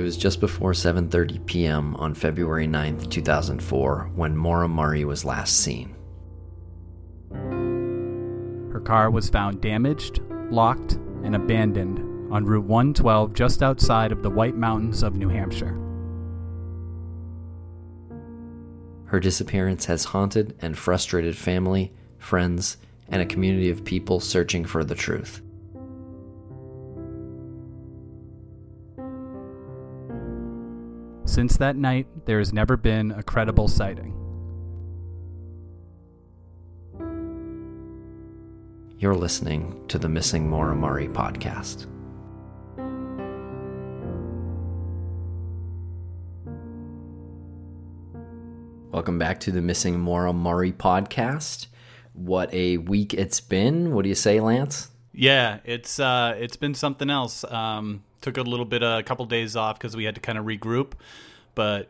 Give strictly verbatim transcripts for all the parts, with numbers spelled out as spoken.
was just before seven thirty p.m. on February ninth, two thousand four, when Maura Murray was last seen. Her car was found damaged, locked, and abandoned on Route one twelve just outside of the White Mountains of New Hampshire. Her disappearance has haunted and frustrated family, friends, and a community of people searching for the truth. Since that night, there has never been a credible sighting. You're listening to the Missing Maura Murray podcast. Welcome back to the Missing Maura Murray podcast. What a week it's been. What do you say, Lance? Yeah, it's uh, it's been something else. Um, took a little bit, uh, a couple days off because we had to kind of regroup. But,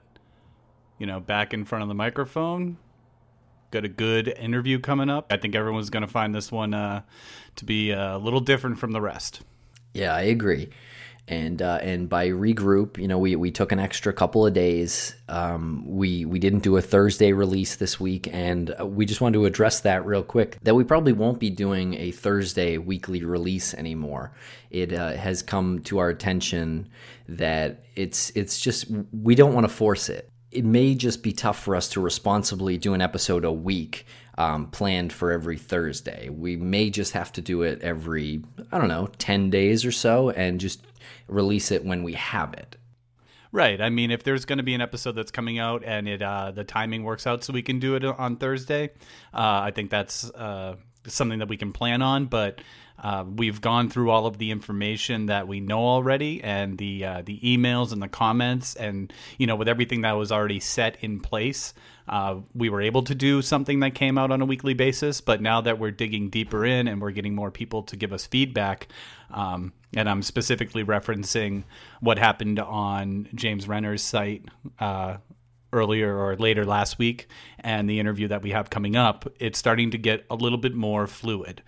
you know, back in front of the microphone, got a good interview coming up. I think everyone's going to find this one uh, to be a little different from the rest. Yeah, I agree. And uh, and by regroup, you know, we, we took an extra couple of days. Um, we we didn't do a Thursday release this week, and we just wanted to address that real quick, that we probably won't be doing a Thursday weekly release anymore. It uh, has come to our attention that it's it's just, we don't want to force it. It may just be tough for us to responsibly do an episode a week um, planned for every Thursday. We may just have to do it every, I don't know, ten days or so, and just release it when we have it. Right. I mean, if there's going to be an episode that's coming out and it uh, the timing works out so we can do it on Thursday, uh, I think that's uh, something that we can plan on. But uh, we've gone through all of the information that we know already, and the uh, the emails and the comments, and you know, with everything that was already set in place, uh, we were able to do something that came out on a weekly basis. But now that we're digging deeper in and we're getting more people to give us feedback, um, and I'm specifically referencing what happened on James Renner's site uh, earlier or later last week, and the interview that we have coming up, it's starting to get a little bit more fluid.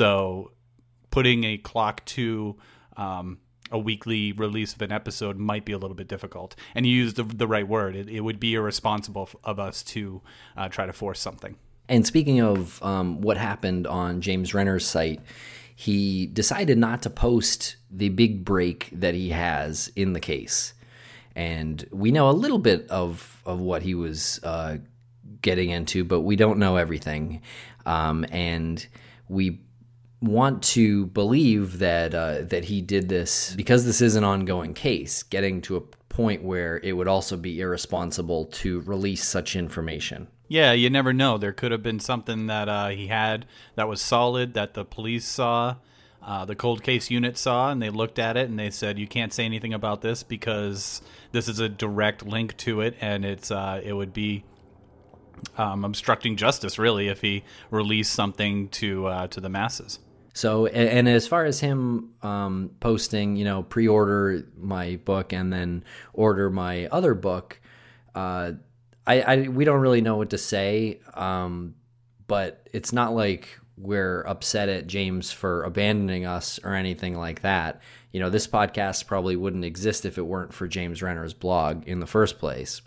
So putting a clock to um, a weekly release of an episode might be a little bit difficult. And you used the, the right word. It, it would be irresponsible of us to uh, try to force something. And speaking of um, what happened on James Renner's site, he decided not to post the big break that he has in the case. And we know a little bit of, of what he was uh, getting into, but we don't know everything. Um, and we want to believe that uh, that he did this because this is an ongoing case, getting to a point where it would also be irresponsible to release such information. Yeah, you never know. There could have been something that uh, he had that was solid, that the police saw, uh, the cold case unit saw, and they looked at it and they said, you can't say anything about this because this is a direct link to it, and it's uh, it would be um, obstructing justice, really, if he released something to uh, to the masses. So, and, and as far as him um, posting, you know, pre-order my book and then order my other book, uh, I, I we don't really know what to say, um, but it's not like we're upset at James for abandoning us or anything like that. You know, this podcast probably wouldn't exist if it weren't for James Renner's blog in the first place.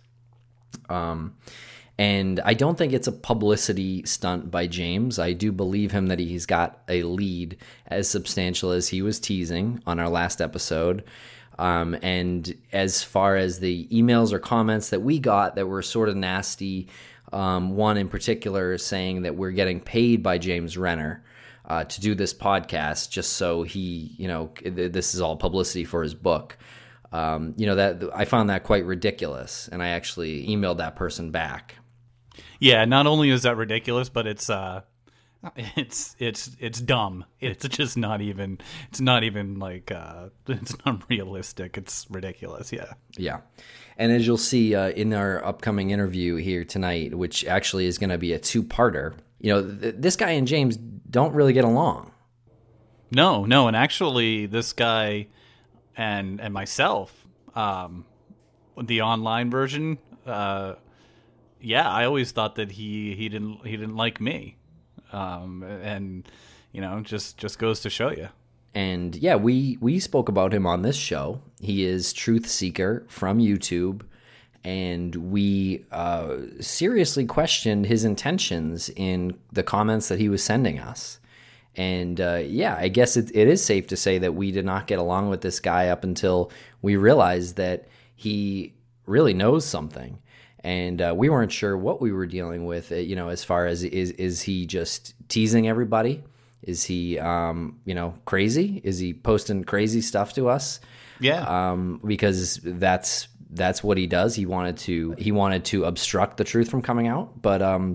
Um, and I don't think it's a publicity stunt by James. I do believe him that he's got a lead as substantial as he was teasing on our last episode. Um, and as far as the emails or comments that we got that were sort of nasty, um, one in particular saying that we're getting paid by James Renner uh, to do this podcast just so he, you know, this is all publicity for his book. Um, you know, that I found that quite ridiculous, and I actually emailed that person back. Yeah, not only is that ridiculous, but it's uh, it's it's it's dumb. It's just not even. It's not even like. Uh, it's not realistic. It's ridiculous. Yeah. Yeah, and as you'll see uh, in our upcoming interview here tonight, which actually is going to be a two-parter, you know, th- this guy and James don't really get along. No, no, and actually, this guy and and myself, um, the online version, uh, yeah, I always thought that he he didn't he didn't like me. Um, and, you know, just, just goes to show you. And yeah, we, we spoke about him on this show. He is Truth Seeker from YouTube. And we uh, seriously questioned his intentions in the comments that he was sending us. And uh, yeah, I guess it, it is safe to say that we did not get along with this guy up until we realized that he really knows something. And uh, we weren't sure what we were dealing with, you know, as far as is is he just teasing everybody? Is he, um, you know, crazy? Is he posting crazy stuff to us? Yeah. Um, because that's that's what he does. He wanted to he wanted to obstruct the truth from coming out. But um,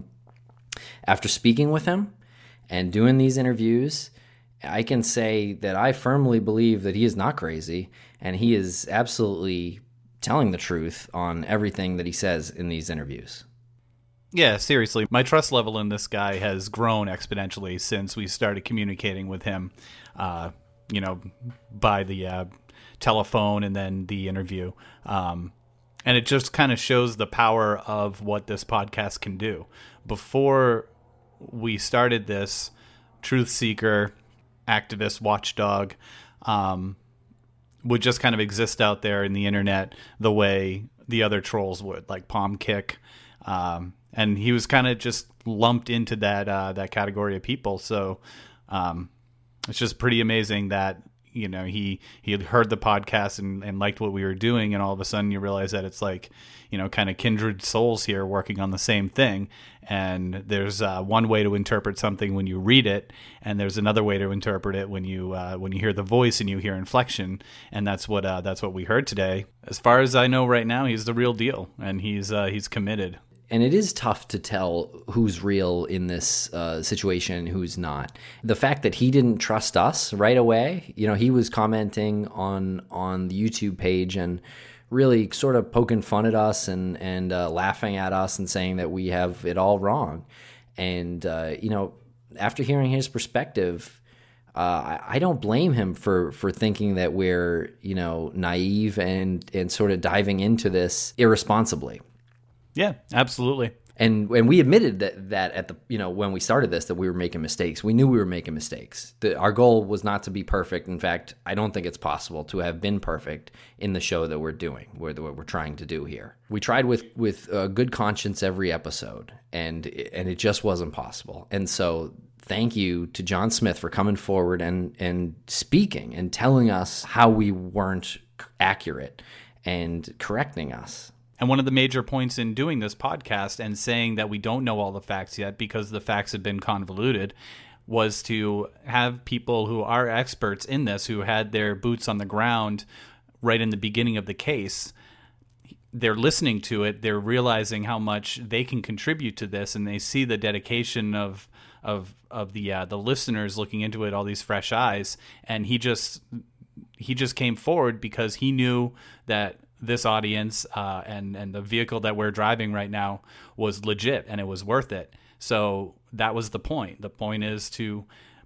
after speaking with him and doing these interviews, I can say that I firmly believe that he is not crazy, and he is absolutely telling the truth on everything that he says in these interviews. Yeah, seriously. My trust level in this guy has grown exponentially since we started communicating with him, uh, you know, by the uh, telephone and then the interview. Um, and it just kind of shows the power of what this podcast can do. Before we started this, Truth Seeker, activist, watchdog, um, would just kind of exist out there in the internet the way the other trolls would, like Palm Kick. Um, and he was kind of just lumped into that uh, that category of people. So um, it's just pretty amazing that, you know, he, he had heard the podcast and, and liked what we were doing. And all of a sudden you realize that it's like, you know, kind of kindred souls here working on the same thing. And there's uh, one way to interpret something when you read it, and there's another way to interpret it when you uh, when you hear the voice and you hear inflection. And that's what uh, that's what we heard today. As far as I know right now, he's the real deal, and he's uh, he's committed. And it is tough to tell who's real in this uh, situation, who's not. The fact that he didn't trust us right away, you know, he was commenting on on the YouTube page and really sort of poking fun at us and and uh, laughing at us and saying that we have it all wrong. And uh, you know, after hearing his perspective, uh, I, I don't blame him for for thinking that we're, you know, naive and and sort of diving into this irresponsibly. Yeah, absolutely. And and we admitted that that at the, you know, when we started this, that we were making mistakes. We knew we were making mistakes. The, our goal was not to be perfect. In fact, I don't think it's possible to have been perfect in the show that we're doing, what we're trying to do here. We tried with with a good conscience every episode, and and it just wasn't possible. And so thank you to John Smith for coming forward and and speaking and telling us how we weren't accurate and correcting us. And one of the major points in doing this podcast and saying that we don't know all the facts yet because the facts have been convoluted was to have people who are experts in this, who had their boots on the ground right in the beginning of the case. They're listening to it. They're realizing how much they can contribute to this, and they see the dedication of of of the uh, the listeners looking into it, all these fresh eyes. And he just he just came forward because he knew that this audience uh, and and the vehicle that we're driving right now was legit and it was worth it. So that was the point. The point is to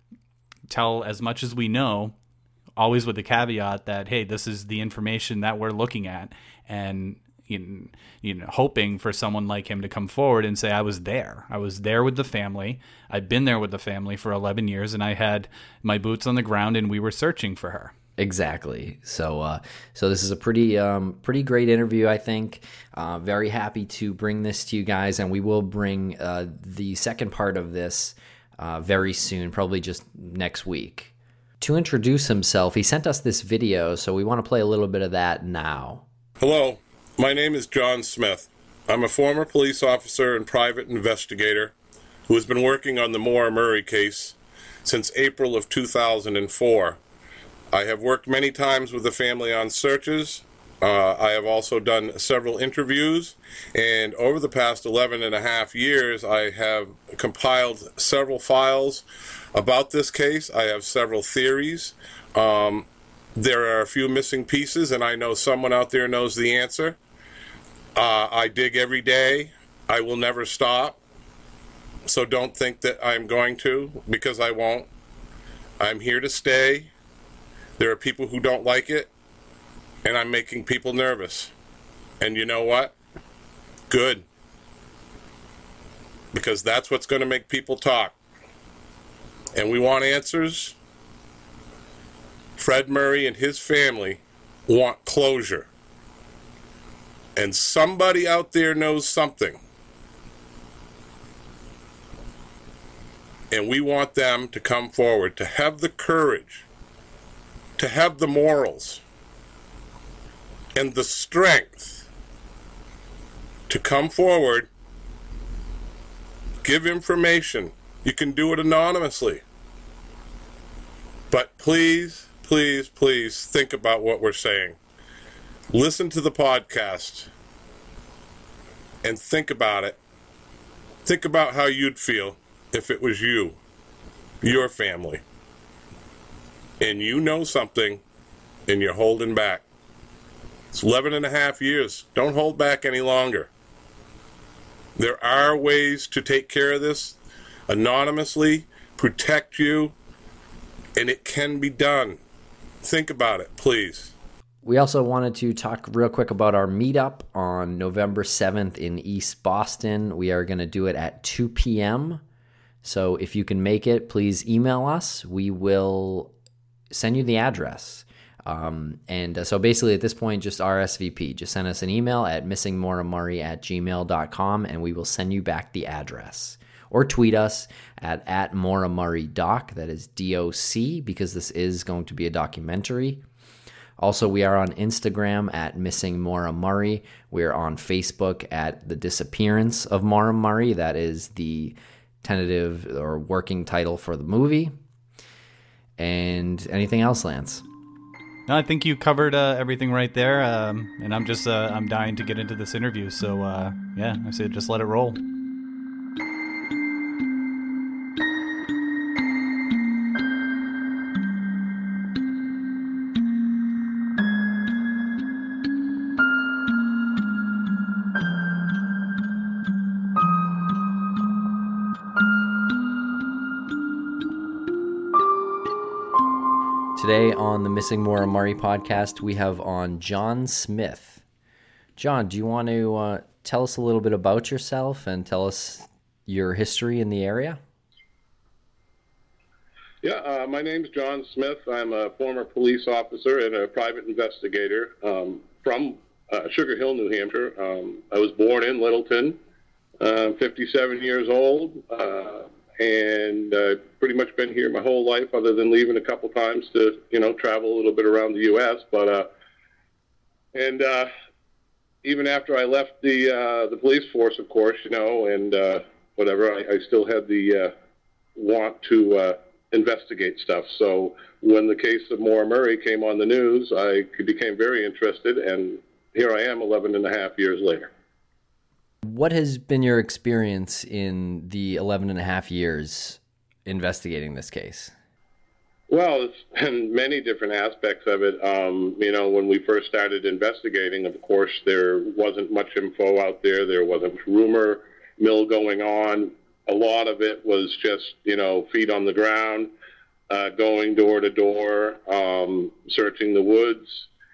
tell as much as we know, always with the caveat that, hey, this is the information that we're looking at, and you know, you know, hoping for someone like him to come forward and say, I was there. I was there with the family. I've been there with the family for eleven years, and I had my boots on the ground, and we were searching for her. Exactly. So, uh, so this is a pretty, um, pretty great interview, I think. Uh, very happy to bring this to you guys, and we will bring uh, the second part of this uh, very soon, probably just next week. To introduce himself, he sent us this video, so we want to play a little bit of that now. Hello, my name is John Smith. I'm a former police officer and private investigator who has been working on the Maura Murray case since April of two thousand four. I have worked many times with the family on searches. Uh, I have also done several interviews, and over the past eleven and a half years, I have compiled several files about this case. I have several theories. Um, there are a few missing pieces, and I know someone out there knows the answer. Uh, I dig every day. I will never stop. So don't think that I'm going to, because I won't. I'm here to stay. There are people who don't like it, and I'm making people nervous. And you know what? Good. Because that's what's going to make people talk. And we want answers. Fred Murray and his family want closure. And somebody out there knows something. And we want them to come forward, to have the courage, to have the morals, and the strength to come forward, give information. You can do it anonymously. But please, please, please think about what we're saying. Listen to the podcast and think about it. Think about how you'd feel if it was you, your family, and you know something and you're holding back. It's eleven and a half years. Don't hold back any longer. There are ways to take care of this anonymously, protect you, and it can be done. Think about it, please. We also wanted to talk real quick about our meetup on November seventh in East Boston. We are going to do it at two p.m. So if you can make it, please email us. We will send you the address. Um, and uh, so basically at this point, just R S V P. Just send us an email at missingmauramurray at gmail dot com and we will send you back the address. Or tweet us at, at MauraMurrayDoc, that is D O C, because this is going to be a documentary. Also, we are on Instagram at Missing Maura Murray. We're on Facebook at The Disappearance of Maura Murray. That is the tentative or working title for the movie. And anything else, Lance? No, I think you covered uh, everything right there. Um, and I'm just, uh, I'm dying to get into this interview. So, uh, yeah, I say just let it roll. Today on the Missing Maura Murray podcast, we have on John Smith. John, do you want to uh, tell us a little bit about yourself and tell us your history in the area? Yeah, uh, my name's John Smith. I'm a former police officer and a private investigator um, from uh, Sugar Hill, New Hampshire. Um, I was born in Littleton, uh, fifty-seven years old. Uh, And uh, pretty much been here my whole life, other than leaving a couple times to, you know, travel a little bit around the U S But uh, and uh, even after I left the uh, the police force, of course, you know, and uh, whatever, I, I still had the uh, want to uh, investigate stuff. So when the case of Maura Murray came on the news, I became very interested, and here I am, eleven and a half years later. What has been your experience in the eleven and a half years investigating this case? Well, it's been many different aspects of it. Um, you know, when we first started investigating, of course, there wasn't much info out there. There wasn't rumor mill going on. A lot of it was just, you know, feet on the ground, uh, going door to door, um, searching the woods,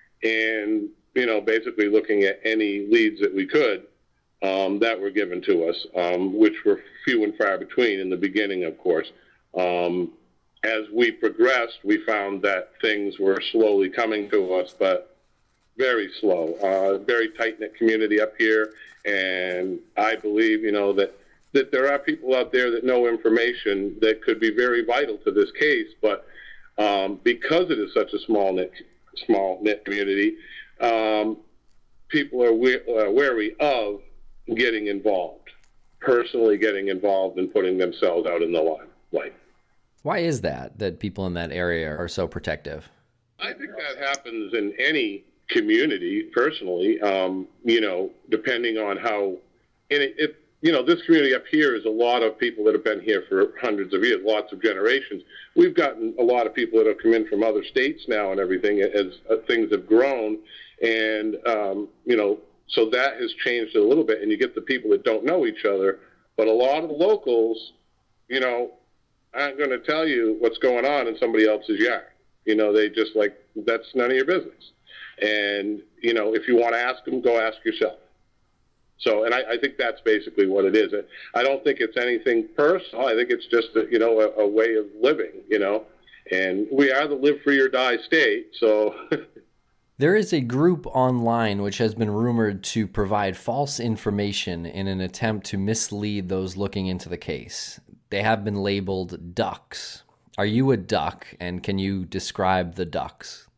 and, you know, basically looking at any leads that we could. Um, that were given to us, um, which were few and far between in the beginning, of course. Um, as we progressed, we found that things were slowly coming to us, but very slow. Uh, very tight-knit community up here, and I believe, you know, that, that there are people out there that know information that could be very vital to this case, but um, because it is such a small-knit small-knit community, um, people are we- uh, wary of getting involved, personally getting involved and putting themselves out in the limelight. Why is that, that people in that area are so protective? I think that happens in any community, personally, um, you know, depending on how, and it, it, you know, this community up here is a lot of people that have been here for hundreds of years, lots of generations. We've gotten a lot of people that have come in from other states now and everything as uh, things have grown, and, um, you know, so that has changed a little bit, and you get the people that don't know each other. But a lot of the locals, you know, aren't going to tell you what's going on in somebody else's yard. You know, they just like, that's none of your business. And, you know, if you want to ask them, go ask yourself. So, and I, I think that's basically what it is. I don't think it's anything personal. I think it's just, a, you know, a, a way of living, you know. And we are the live free or die state, so... There is a group online which has been rumored to provide false information in an attempt to mislead those looking into the case. They have been labeled ducks. Are you a duck, and can you describe the ducks?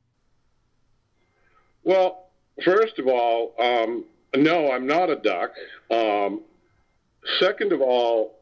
Well, first of all, um, no, I'm not a duck. Um, second of all,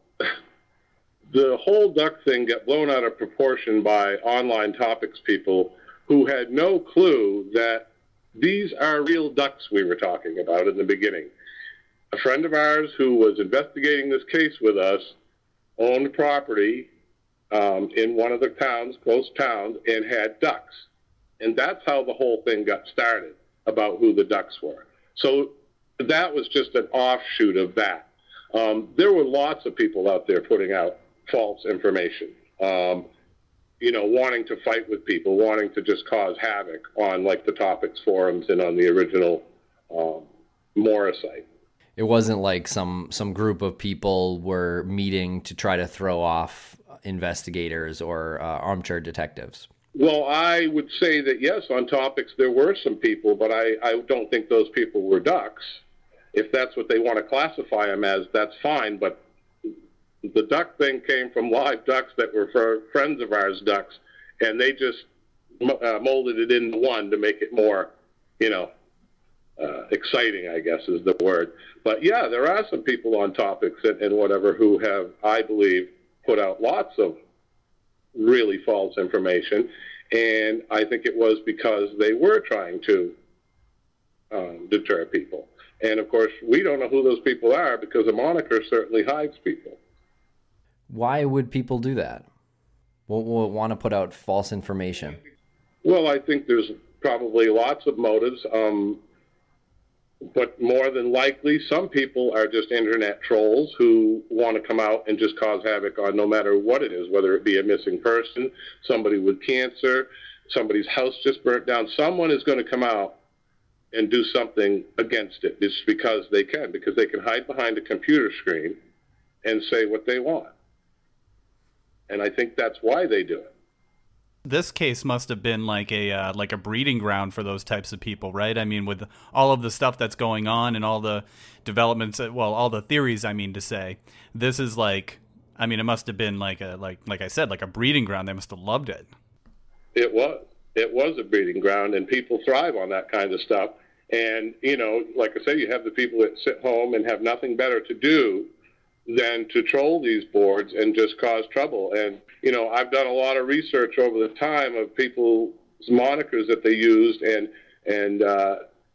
the whole duck thing got blown out of proportion by online topics people who had no clue that these are real ducks we were talking about in the beginning. A friend of ours who was investigating this case with us owned property um, in one of the towns, close towns, and had ducks. And that's how the whole thing got started, about who the ducks were. So that was just an offshoot of that. Um, there were lots of people out there putting out false information. Um, you know, wanting to fight with people, wanting to just cause havoc on, like, the topics forums and on the original um, Mora site. It wasn't like some, some group of people were meeting to try to throw off investigators or uh, armchair detectives. Well, I would say that, yes, on topics there were some people, but I, I don't think those people were ducks. If that's what they want to classify them as, that's fine, but the duck thing came from live ducks that were for friends of ours ducks, and they just uh, molded it into one to make it more, you know, uh, exciting, I guess is the word. But yeah, there are some people on topics and, and whatever who have, I believe, put out lots of really false information, and I think it was because they were trying to um, deter people. And of course, we don't know who those people are because a moniker certainly hides people. Why would people do that? What would want to put out false information? Well, I think there's probably lots of motives, um, but more than likely, some people are just internet trolls who want to come out and just cause havoc on no matter what it is, whether it be a missing person, somebody with cancer, somebody's house just burnt down. Someone is going to come out and do something against it. It's because they can, because they can hide behind a computer screen and say what they want. And I think that's why they do it. This case must have been like a uh, like a breeding ground for those types of people, right? I mean, with all of the stuff that's going on and all the developments, well, all the theories, I mean to say, this is like, I mean, it must have been like a like like I said, like a breeding ground. They must have loved it. It was. It was a breeding ground, and people thrive on that kind of stuff. And, you know, like I say, you have the people that sit home and have nothing better to do than to troll these boards and just cause trouble. And, you know, I've done a lot of research over the time of people's monikers that they used, and and uh,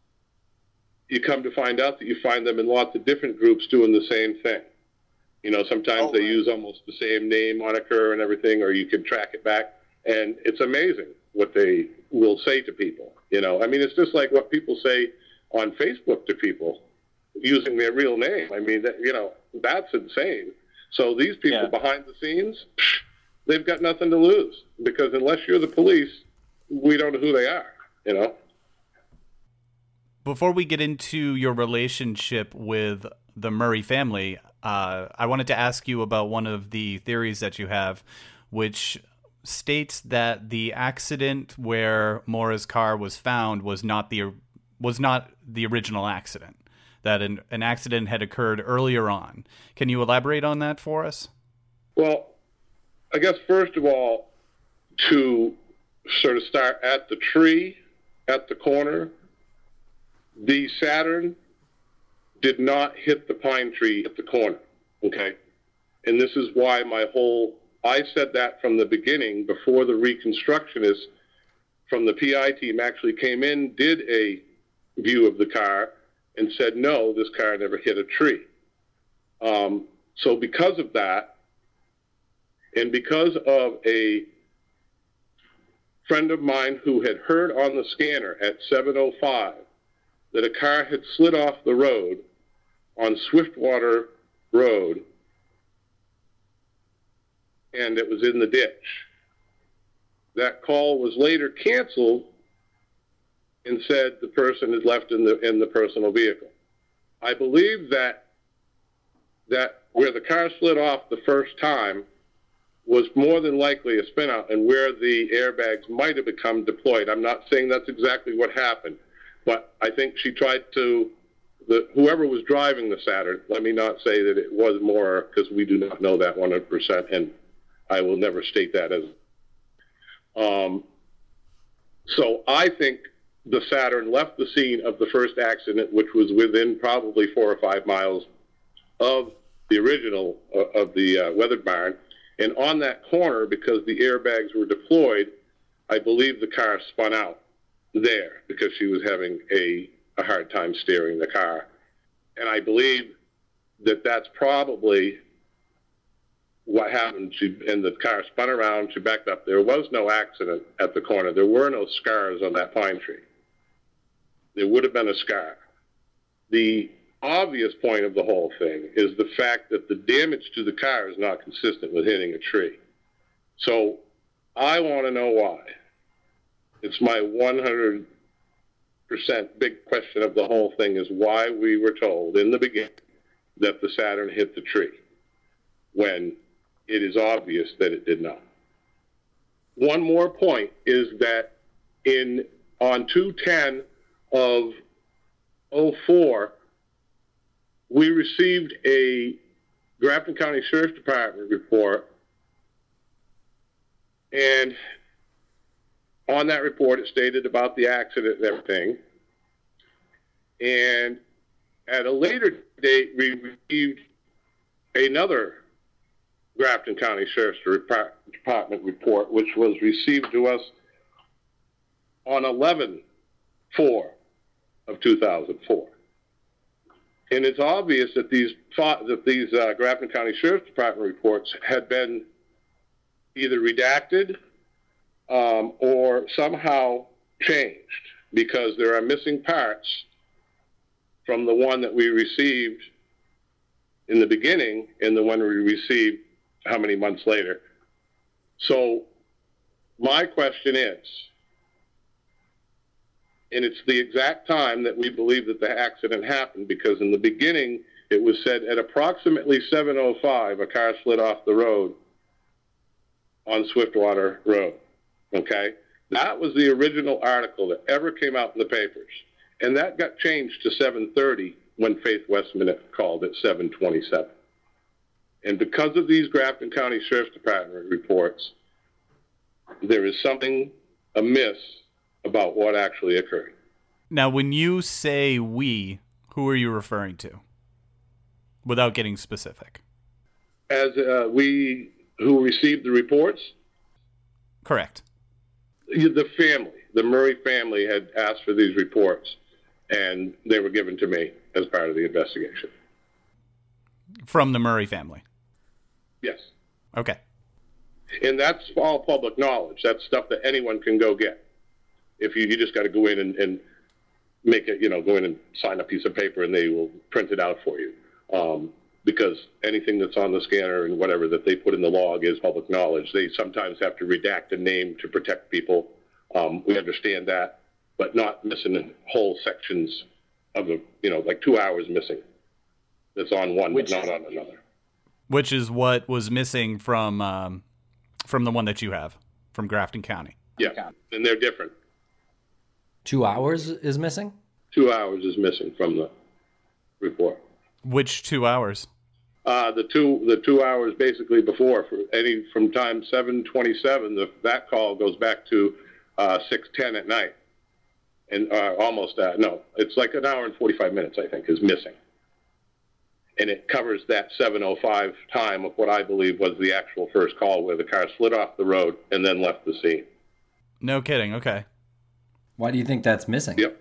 you come to find out that you find them in lots of different groups doing the same thing. You know, sometimes oh, they right. use almost the same name, moniker, and everything, or you can track it back. And it's amazing what they will say to people. You know, I mean, it's just like what people say on Facebook to people using their real name. I mean, that, you know, that's insane. So these people yeah. behind the scenes, they've got nothing to lose, because unless you're the police, we don't know who they are, you know? Before we get into your relationship with the Murray family, uh, I wanted to ask you about one of the theories that you have, which states that the accident where Mora's car was found was not the was not the original accident, that an, an accident had occurred earlier on. Can you elaborate on that for us? Well, I guess first of all, to sort of start at the tree, at the corner, the Saturn did not hit the pine tree at the corner, okay? And this is why my whole, I said that from the beginning, before the reconstructionists from the P I team actually came in, did a view of the car, and said, no, this car never hit a tree. Um, so because of that, and because of a friend of mine who had heard on the scanner at seven oh five that a car had slid off the road on Swiftwater Road, and it was in the ditch. That call was later canceled and said the person is left in the in the personal vehicle. I believe that that where the car slid off the first time, was more than likely a spin-out and where the airbags might have become deployed. I'm not saying that's exactly what happened, but I think she tried to, the, whoever was driving the Saturn, let me not say that it was more, because we do not know that one hundred percent, and I will never state that as. Um, so I think the Saturn left the scene of the first accident, which was within probably four or five miles of the original, uh, of the uh, weathered barn. And on that corner, because the airbags were deployed, I believe the car spun out there because she was having a, a hard time steering the car. And I believe that that's probably what happened. She, and the car spun around, she backed up. There was no accident at the corner. There were no scars on that pine tree. There would have been a scar. The obvious point of the whole thing is the fact that the damage to the car is not consistent with hitting a tree. So I want to know why. It's my one hundred percent big question of the whole thing is why we were told in the beginning that the Saturn hit the tree when it is obvious that it did not. One more point is that in on two ten of oh four, we received a Grafton County Sheriff's Department report, and on that report it stated about the accident and everything. And at a later date, we received another Grafton County Sheriff's Department report, which was received to us on eleven four of two thousand four. And it's obvious that these that these uh, Grafton County Sheriff's Department reports had been either redacted um, or somehow changed, because there are missing parts from the one that we received in the beginning and the one we received how many months later. So my question is, and it's the exact time that we believe that the accident happened, because in the beginning it was said at approximately seven oh five, a car slid off the road on Swiftwater Road, okay? That was the original article that ever came out in the papers. And that got changed to seven thirty when Faith Westminute called it seven twenty-seven. And because of these Grafton County Sheriff's Department reports, there is something amiss about what actually occurred. Now, when you say we, who are you referring to? Without getting specific. As uh, we who received the reports? Correct. The family, the Murray family had asked for these reports, and they were given to me as part of the investigation. From the Murray family? Yes. Okay. And that's all public knowledge. That's stuff that anyone can go get. If you, you just got to go in and, and make it, you know, go in and sign a piece of paper and they will print it out for you. Um, because anything that's on the scanner and whatever that they put in the log is public knowledge. They sometimes have to redact a name to protect people. Um, we understand that, but not missing whole sections of the, you know, like two hours missing. That's on one, Which but not on another. Which is what was missing from um, from the one that you have, from Grafton County. Yeah, and they're different. Two hours is missing? Two hours is missing from the report. Which two hours? Uh, the two the two hours basically before, for any from time seven twenty-seven, the, that call goes back to uh, six ten at night. And uh, almost, uh, no, it's like an hour and forty-five minutes, I think, is missing. And it covers that seven oh five time of what I believe was the actual first call where the car slid off the road and then left the scene. No kidding, okay. Why do you think that's missing? Yep.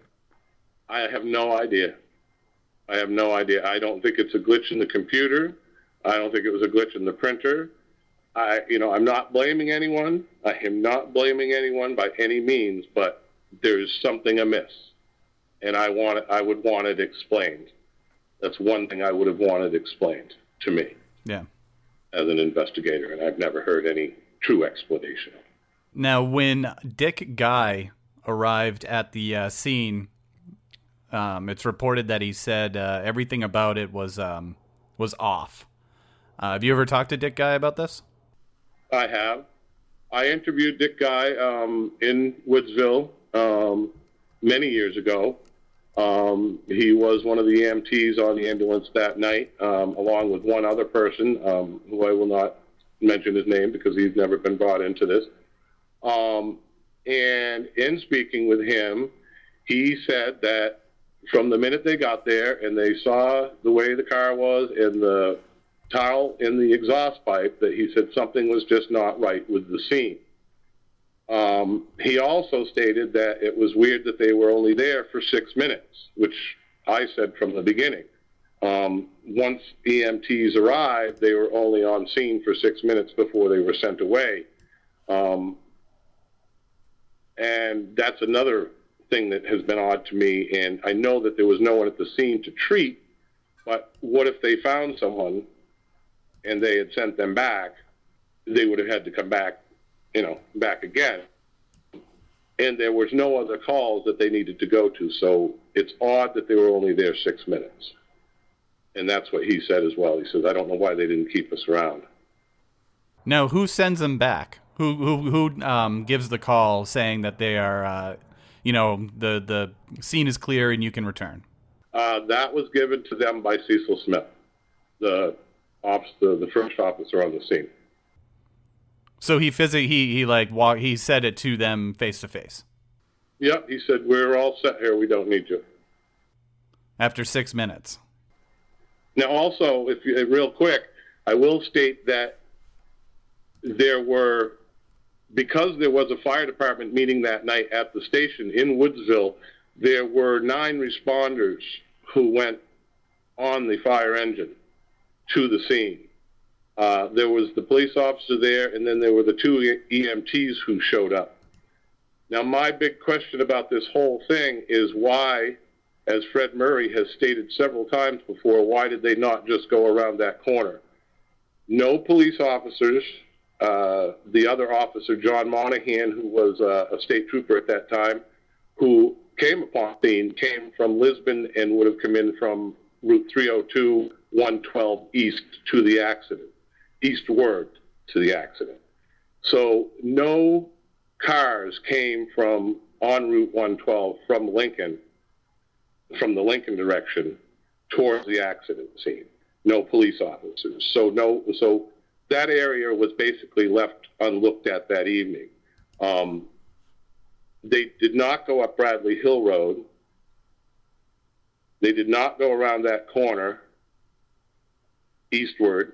I have no idea. I have no idea. I don't think it's a glitch in the computer. I don't think it was a glitch in the printer. I, you know, I'm not blaming anyone. I am not blaming anyone by any means, but there's something amiss. And I want it, I would want it explained. That's one thing I would have wanted explained to me. Yeah. As an investigator, and I've never heard any true explanation. Now, when Dick Guy arrived at the uh, scene, um, it's reported that he said uh, everything about it was um, was off. Uh, have you ever talked to Dick Guy about this? I have. I interviewed Dick Guy um, in Woodsville um, many years ago. Um, he was one of the E M Ts on the ambulance that night, um, along with one other person, um, who I will not mention his name because he's never been brought into this. Um, and in speaking with him, he said that from the minute they got there and they saw the way the car was and the towel in the exhaust pipe, that he said something was just not right with the scene. Um, he also stated that it was weird that they were only there for six minutes, which I said from the beginning. Um, once E M Ts arrived, they were only on scene for six minutes before they were sent away. Um, and that's another thing that has been odd to me. And I know that there was no one at the scene to treat, but what if they found someone and they had sent them back? They would have had to come back, you know, back again. And there was no other calls that they needed to go to. So it's odd that they were only there six minutes. And that's what he said as well. He says, I don't know why they didn't keep us around. Now, who sends them back? Who who who um, gives the call saying that they are, uh, you know, the, the scene is clear and you can return? Uh, that was given to them by Cecil Smith, the officer, the first officer on the scene. So he physically, he, he like, walk, he said it to them face to face. Yep, he said, we're all set here. We don't need you. After six minutes. Now, also, if you, real quick, I will state that there were, because there was a fire department meeting that night at the station in Woodsville, there were nine responders who went on the fire engine to the scene. Uh, there was the police officer there, and then there were the two E M Ts who showed up. Now, my big question about this whole thing is why, as Fred Murray has stated several times before, why did they not just go around that corner? No police officers. Uh, the other officer, John Monahan, who was uh, a state trooper at that time, who came upon the scene, came from Lisbon and would have come in from Route three oh two, one twelve east to the accident, eastward to the accident. So no cars came from on Route one twelve from Lincoln, from the Lincoln direction towards the accident scene. No police officers. So no, so that area was basically left unlooked at that evening. Um, they did not go up Bradley Hill Road. They did not go around that corner eastward.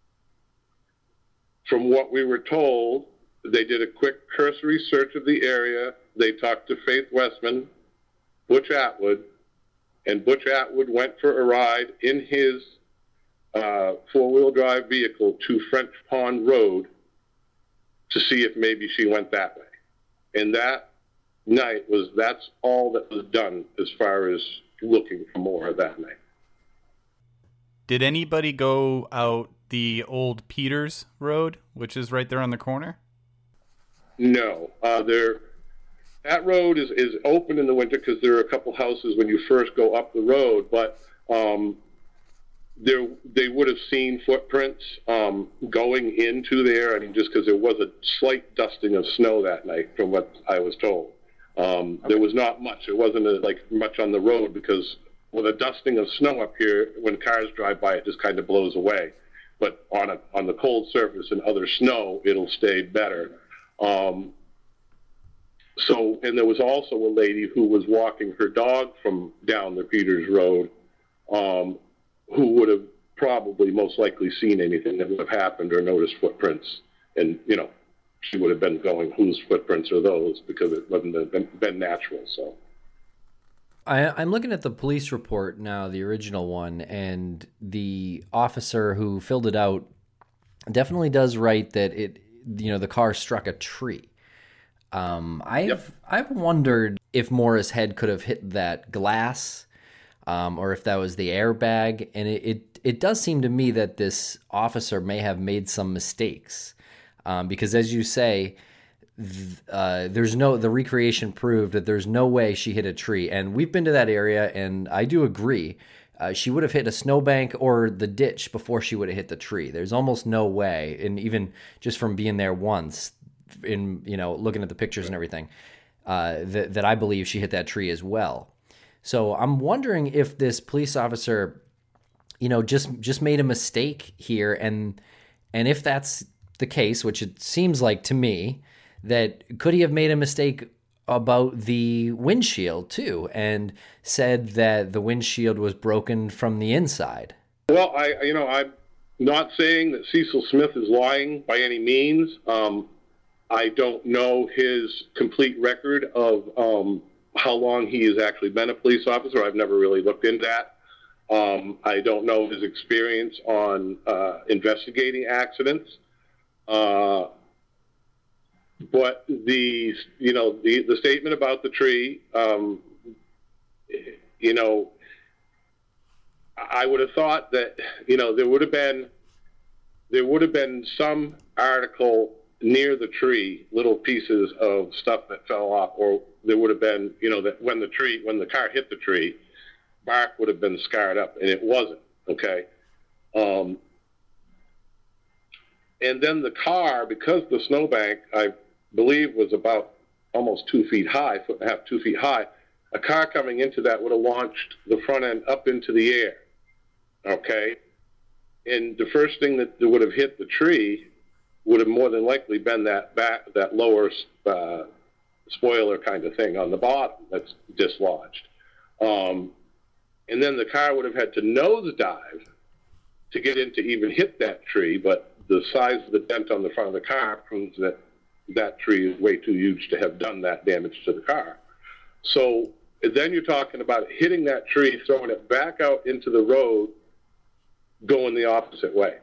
From what we were told, they did a quick cursory search of the area. They talked to Faith Westman, Butch Atwood, and Butch Atwood went for a ride in his uh, four-wheel drive vehicle to French Pond Road to see if maybe she went that way. And that night was, that's all that was done as far as looking for more that night. Did anybody go out the old Peters Road, which is right there on the corner? No. Uh, there, that road is, is open in the winter because there are a couple houses when you first go up the road, but um, there they would have seen footprints um, going into there. I mean, just because there was a slight dusting of snow that night from what I was told. Um, okay. There was not much. It wasn't a, like much on the road because with a dusting of snow up here, when cars drive by, it just kind of blows away. But on a on the cold surface and other snow, it'll stay better. Um, so, and there was also a lady who was walking her dog from down the Peters Road, um, who would have probably most likely seen anything that would have happened or noticed footprints. And, you know, she would have been going, whose footprints are those? Because it wouldn't have been, been natural, so. I, I'm looking at the police report now, the original one, and the officer who filled it out definitely does write that it, you know, the car struck a tree. Um, I've yep. I've wondered if Morris' head could have hit that glass, um, or if that was the airbag, and it, it it does seem to me that this officer may have made some mistakes, um, because as you say. Uh, there's no, the recreation proved that there's no way she hit a tree. And we've been to that area, and I do agree. uh, she would have hit a snowbank or the ditch before she would have hit the tree. There's almost no way, and even just from being there once, in you know looking at the pictures and everything, uh, that that I believe she hit that tree as well. So I'm wondering if this police officer, you know, just just made a mistake here, and and if that's the case, which it seems like to me, that could he have made a mistake about the windshield too, and said that the windshield was broken from the inside? Well, I, you know, I'm not saying that Cecil Smith is lying by any means. Um, I don't know his complete record of um, how long he has actually been a police officer. I've never really looked into that. Um, I don't know his experience on uh, investigating accidents. Uh, But the, you know, the, the statement about the tree, um, you know, I would have thought that, you know, there would have been, there would have been some article near the tree, little pieces of stuff that fell off, or there would have been, you know, that when the tree, when the car hit the tree, bark would have been scarred up, and it wasn't, okay? Um, and then the car, because the snowbank, I believe was about almost two feet high, foot and a half, two feet high, a car coming into that would have launched the front end up into the air, okay? And the first thing that would have hit the tree would have more than likely been that back, that lower uh, spoiler kind of thing on the bottom that's dislodged. Um, and then the car would have had to nosedive to get in to even hit that tree, but the size of the dent on the front of the car proves that that tree is way too huge to have done that damage to the car. So then you're talking about hitting that tree, throwing it back out into the road, going the opposite way.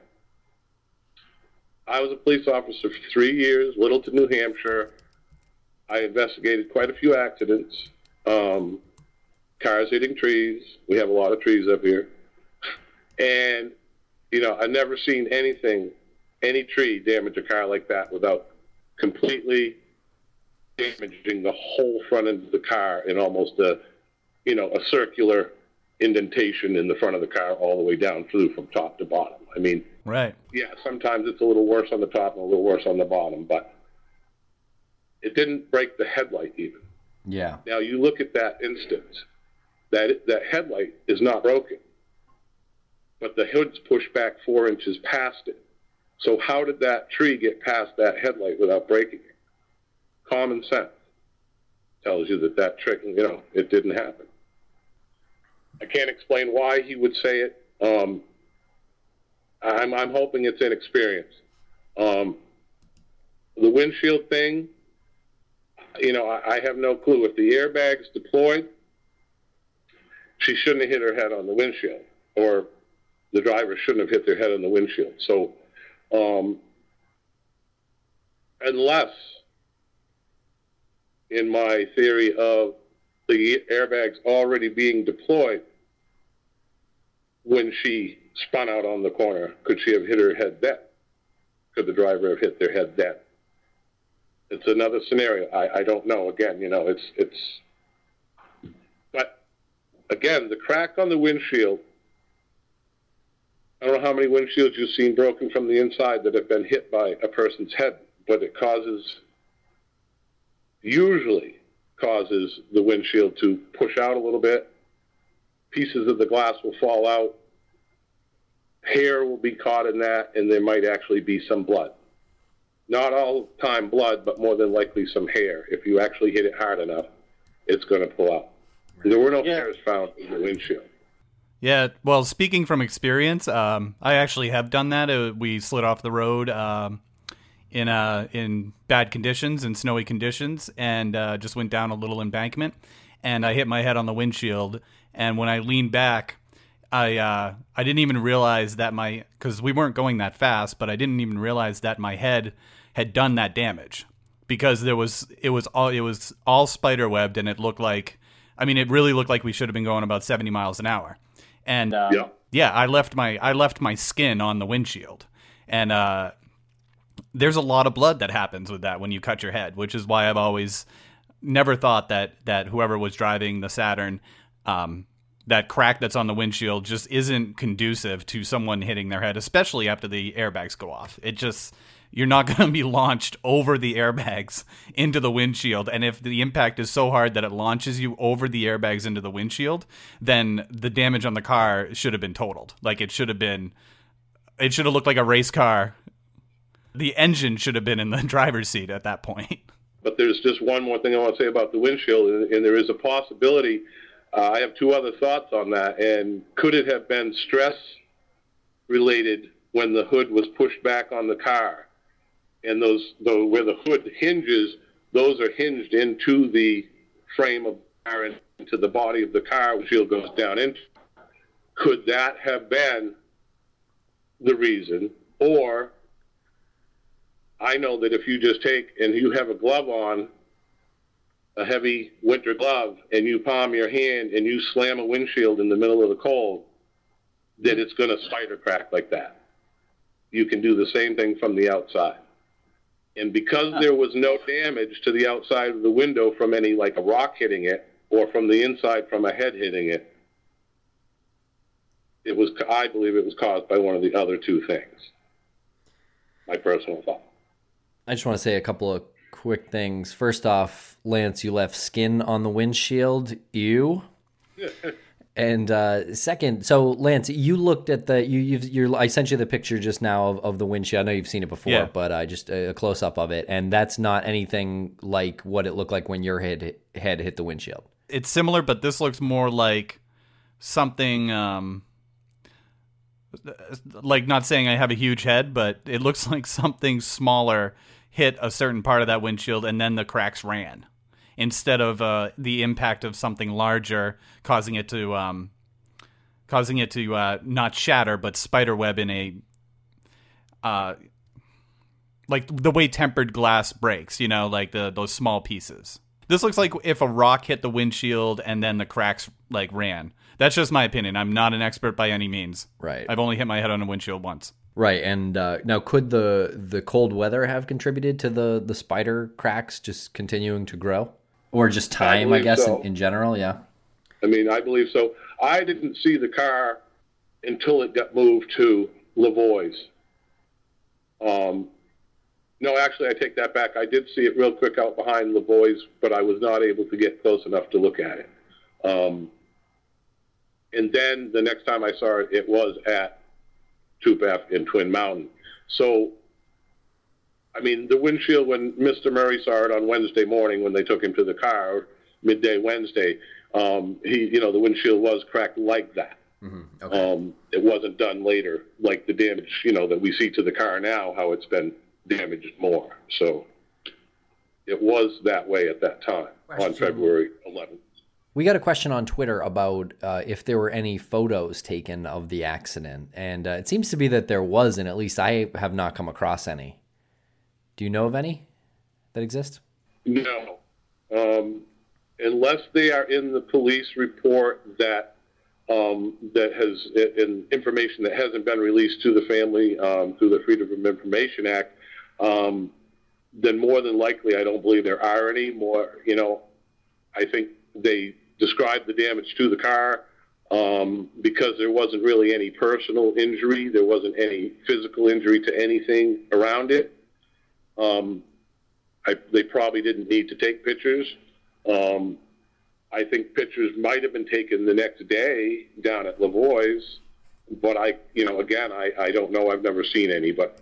I was a police officer for three years, Littleton, New Hampshire. I investigated quite a few accidents, um, cars hitting trees. We have a lot of trees up here. And, you know, I've never seen anything, any tree damage a car like that without completely damaging the whole front end of the car in almost a, you know, a circular indentation in the front of the car all the way down through from top to bottom. I mean, right. Yeah, sometimes it's a little worse on the top and a little worse on the bottom, but it didn't break the headlight even. Yeah. Now you look at that instance, that that headlight is not broken, but the hood's pushed back four inches past it. So how did that tree get past that headlight without breaking it? Common sense tells you that that trick, you know, it didn't happen. I can't explain why he would say it. Um, I'm, I'm hoping it's inexperience. Um, the windshield thing, you know, I, I have no clue. If the airbag's deployed, she shouldn't have hit her head on the windshield, or the driver shouldn't have hit their head on the windshield. So, Um, unless, in my theory of the airbags already being deployed when she spun out on the corner, could she have hit her head then? Could the driver have hit their head then? It's another scenario. I, I don't know. Again, you know, it's, it's, but again, the crack on the windshield, I don't know how many windshields you've seen broken from the inside that have been hit by a person's head, but it causes, usually causes the windshield to push out a little bit. Pieces of the glass will fall out. Hair will be caught in that, and there might actually be some blood. Not all the time blood, but more than likely some hair. If you actually hit it hard enough, it's going to pull out. There were no yeah. hairs found in the windshield. Yeah, well, speaking from experience, um, I actually have done that. Uh, we slid off the road um, in uh, in bad conditions, in snowy conditions, and uh, just went down a little embankment, and I hit my head on the windshield. And when I leaned back, I uh, I didn't even realize that my, because we weren't going that fast, but I didn't even realize that my head had done that damage, because there was it was all it was all spider webbed, and it looked like, I mean, it really looked like we should have been going about seventy miles an hour. And um, yeah. yeah, I left my I left my skin on the windshield, and uh, there's a lot of blood that happens with that when you cut your head, which is why I've always never thought that that whoever was driving the Saturn um, that crack that's on the windshield just isn't conducive to someone hitting their head, especially after the airbags go off. It just, you're not going to be launched over the airbags into the windshield. And if the impact is so hard that it launches you over the airbags into the windshield, then the damage on the car should have been totaled. Like it should have been, it should have looked like a race car. The engine should have been in the driver's seat at that point. But there's just one more thing I want to say about the windshield, and, and there is a possibility. Uh, I have two other thoughts on that. And could it have been stress related when the hood was pushed back on the car? And those, the, where the hood hinges, those are hinged into the frame of the car and into the body of the car, which shield goes down into. Could that have been the reason? Or I know that if you just take and you have a glove on, a heavy winter glove, and you palm your hand and you slam a windshield in the middle of the cold, then it's going to spider crack like that. You can do the same thing from the outside. And because there was no damage to the outside of the window from any, like a rock hitting it, or from the inside from a head hitting it, it was, I believe it was caused by one of the other two things. My personal thought. I just want to say a couple of quick things. First off, Lance, you left skin on the windshield. Ew. And uh, second, so Lance, you looked at the you you've, you're. I sent you the picture just now of, of the windshield. I know you've seen it before, yeah. but I uh, just a close up of it, and that's not anything like what it looked like when your head head hit the windshield. It's similar, but this looks more like something. Um, like not saying I have a huge head, but it looks like something smaller hit a certain part of that windshield, and then the cracks ran, instead of uh, the impact of something larger causing it to um, causing it to uh, not shatter, but spiderweb in a uh, like the way tempered glass breaks. You know, like the those small pieces. This looks like if a rock hit the windshield and then the cracks like ran. That's just my opinion. I'm not an expert by any means. Right. I've only hit my head on a windshield once. Right, and uh, now could the the cold weather have contributed to the, the spider cracks just continuing to grow? Or just time, I, I guess, so. in, in general, yeah? I mean, I believe so. I didn't see the car until it got moved to Lavoie's. Um, no, actually, I take that back. I did see it real quick out behind Lavoie's, but I was not able to get close enough to look at it. Um, and then the next time I saw it, it was at Tupac in Twin Mountain. So, I mean, the windshield, when Mister Murray saw it on Wednesday morning when they took him to the car, midday Wednesday, um, he, you know, the windshield was cracked like that. Mm-hmm. Okay. Um, it wasn't done later, like the damage, you know, that we see to the car now, how it's been damaged more. So it was that way at that time. Question. On February eleventh. We got a question on Twitter about uh, if there were any photos taken of the accident, and uh, it seems to be that there was, and at least I have not come across any. Do you know of any that exist? No. Um, unless they are in the police report that um, that has in information that hasn't been released to the family um, through the Freedom of Information Act, um, then more than likely I don't believe there are any more. You know, I think they described the damage to the car um, because there wasn't really any personal injury. There wasn't any physical injury to anything around it. Um, I, they probably didn't need to take pictures. Um, I think pictures might have been taken the next day down at Lavoie's, but I, you know, again, I, I don't know. I've never seen any, but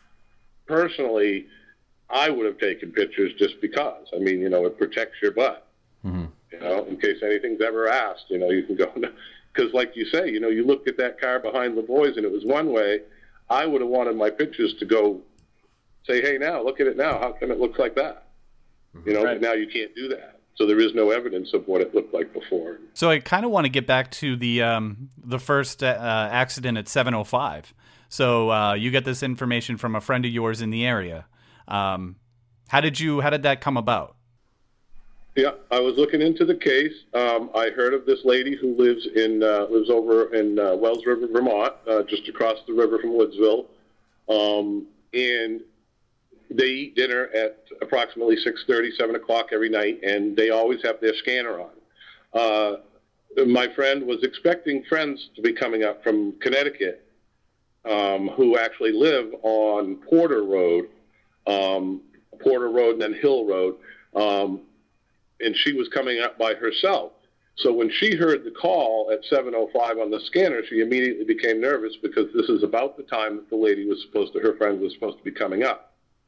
personally, I would have taken pictures just because. I mean, you know, it protects your butt. Mm-hmm. You know, in case anything's ever asked, you know, you can go, because like you say, you know, you looked at that car behind Lavoie's and it was one way. I would have wanted my pictures to go say, hey, now, look at it now. How come it looks like that? Mm-hmm. You know, right. But now you can't do that. So there is no evidence of what it looked like before. So I kind of want to get back to the um, the first uh, accident at seven oh five. So uh, you get this information from a friend of yours in the area. Um, how did you? How did that come about? Yeah, I was looking into the case. Um, I heard of this lady who lives in uh, lives over in uh, Wells River, Vermont, uh, just across the river from Woodsville, um, and they eat dinner at approximately six thirty, seven o'clock every night, and they always have their scanner on. Uh, my friend was expecting friends to be coming up from Connecticut, um, who actually live on Porter Road, um, Porter Road and then Hill Road, um, and she was coming up by herself. So when she heard the call at seven oh five on the scanner, she immediately became nervous because this is about the time that the lady was supposed to, her friend was supposed to be coming up.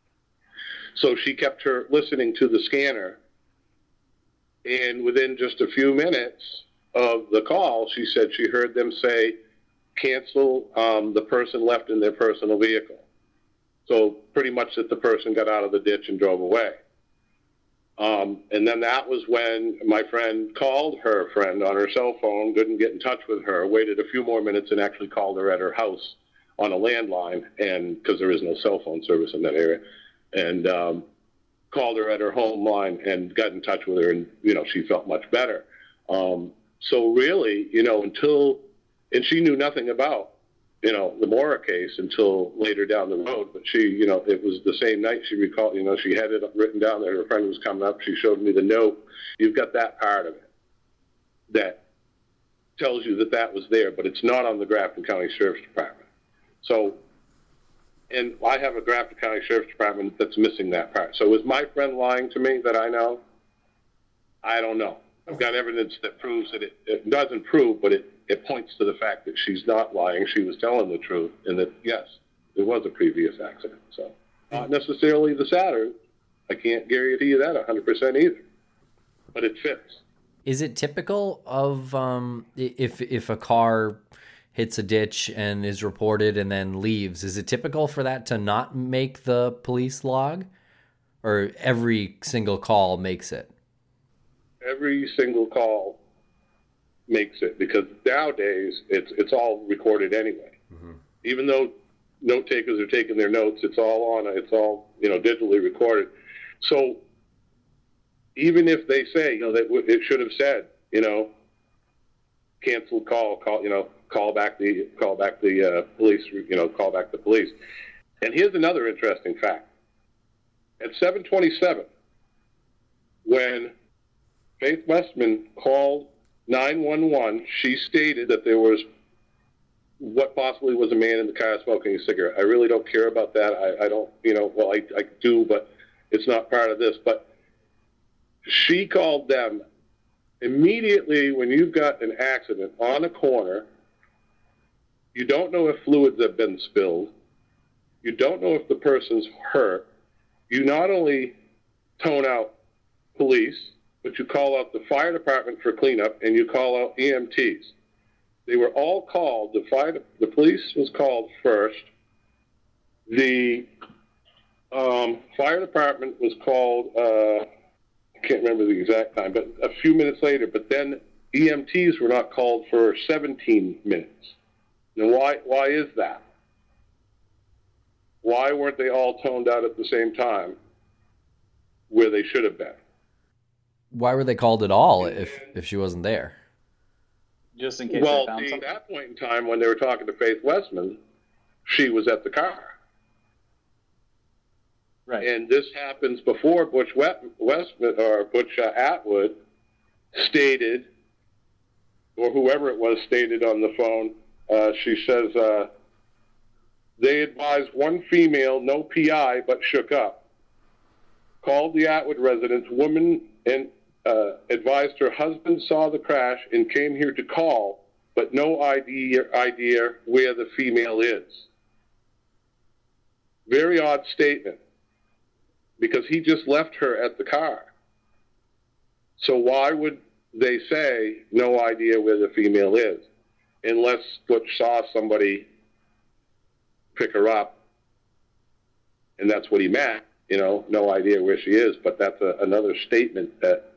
So she kept her listening to the scanner, and within just a few minutes of the call, she said she heard them say, cancel um, the person left in their personal vehicle. So pretty much that the person got out of the ditch and drove away. Um, and then that was when my friend called her friend on her cell phone, couldn't get in touch with her, waited a few more minutes and actually called her at her house on a landline, and because there is no cell phone service in that area, and um, called her at her home line and got in touch with her, and, you know, she felt much better. Um, so really, you know, until, and she knew nothing about, you know, the Mora case until later down the road. But she, you know, it was the same night she recalled, you know, she had it written down that her friend was coming up. She showed me the note. You've got that part of it that tells you that that was there, but it's not on the Grafton County Sheriff's Department. So, and I have a Grafton County Sheriff's Department that's missing that part. So is my friend lying to me that I know? I don't know. I've got evidence that proves that it, it doesn't prove, but it, it points to the fact that she's not lying. She was telling the truth, and that, yes, there was a previous accident. So not necessarily the Saturn. I can't guarantee you that one hundred percent either, but it fits. Is it typical of um, if if a car hits a ditch and is reported and then leaves, is it typical for that to not make the police log, or every single call makes it? Every single call makes it, because nowadays it's it's all recorded anyway. Mm-hmm. Even though note takers are taking their notes, it's all on. It's all, you know, digitally recorded. So even if they say, you know, that it should have said, you know, canceled call, call, you know, call back the call back the uh, police, you know, call back the police. And here's another interesting fact: at seven twenty-seven, when Faith Westman called nine one one, she stated that there was what possibly was a man in the car smoking a cigarette. I really don't care about that. I, I don't, you know, well, I, I do, but it's not part of this. But she called them immediately when you've got an accident on a corner. You don't know if fluids have been spilled. You don't know if the person's hurt. You not only tone out police, but you call out the fire department for cleanup, and you call out E M Ts. They were all called. The fire, the police was called first. The um, fire department was called, uh, I can't remember the exact time, but a few minutes later. But then E M Ts were not called for seventeen minutes. Now, why, why is that? Why weren't they all toned out at the same time where they should have been? Why were they called at all if, if she wasn't there? Just in case well, they found at something? that point in time when they were talking to Faith Westman, she was at the car. Right. And this happens before Butch Westman or Butch uh, Atwood stated, or whoever it was stated on the phone. Uh, she says uh, they advised one female, no P I, but shook up. Called the Atwood residence. Woman and uh, advised her husband saw the crash and came here to call, but no idea idea where the female is. Very odd statement, because he just left her at the car. So why would they say no idea where the female is, unless Butch saw somebody pick her up, and that's what he meant, you know, no idea where she is. But that's a, another statement that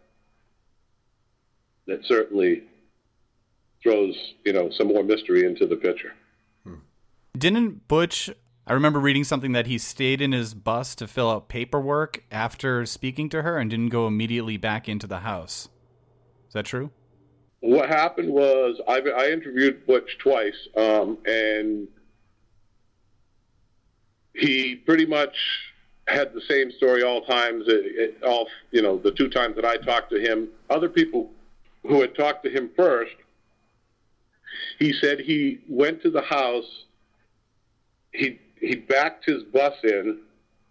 that certainly throws, you know, some more mystery into the picture. Didn't Butch, I remember reading something that he stayed in his bus to fill out paperwork after speaking to her and didn't go immediately back into the house. Is that true? What happened was I, I interviewed Butch twice, um, and he pretty much had the same story all times. It, it, all you know, the two times that I talked to him, other people who had talked to him first, he said he went to the house, he he backed his bus in